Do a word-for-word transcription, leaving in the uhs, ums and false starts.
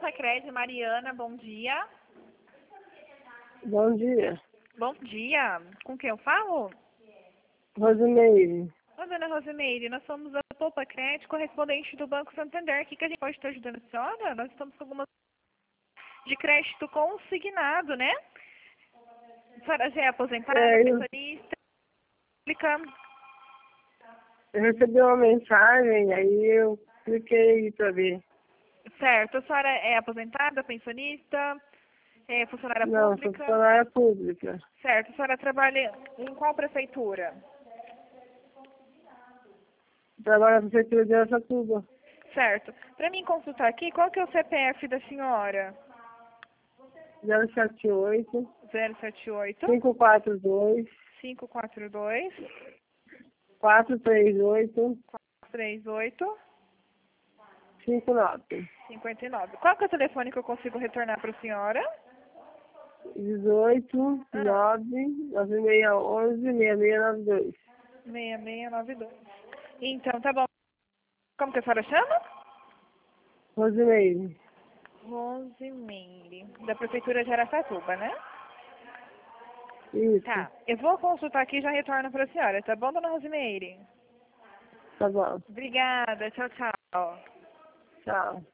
Sacredi, Mariana, bom dia. Bom dia. Bom dia. Com quem eu falo? Rosimeire. Ô, dona Rosimeire, nós somos a Poupa Crédito, correspondente do Banco Santander. O que, que a gente pode estar ajudando a senhora? Nós estamos com algumas de crédito consignado, né? A senhora já é aposentada, É, eu, pensionista, pública. eu recebi uma mensagem, aí eu cliquei para ver. Certo. A senhora é aposentada, pensionista, é funcionária Não, sou pública? funcionária pública. Certo. A senhora trabalha em qual prefeitura? Trabalho na prefeitura de Araçatuba. Certo. Para mim consultar aqui, qual que é o C P F da senhora? zero sete oito, zero sete oito, cinco quatro dois, cinco quatro dois, quatro três oito, quatro três oito, cinco nove. cinco nove. Qual que é o telefone que eu consigo retornar para a senhora? dezoito, Ah, nove, nove seis um um, seis seis nove dois. seis seis nove dois. Então, tá bom. Como que a senhora chama? Rosimeire. Rosimeire, da Prefeitura de Araçatuba, né? Isso. Tá. Eu vou consultar aqui e já retorno para a senhora, tá bom, dona Rosimeire? Tá bom. Obrigada. Tchau, tchau. Tchau.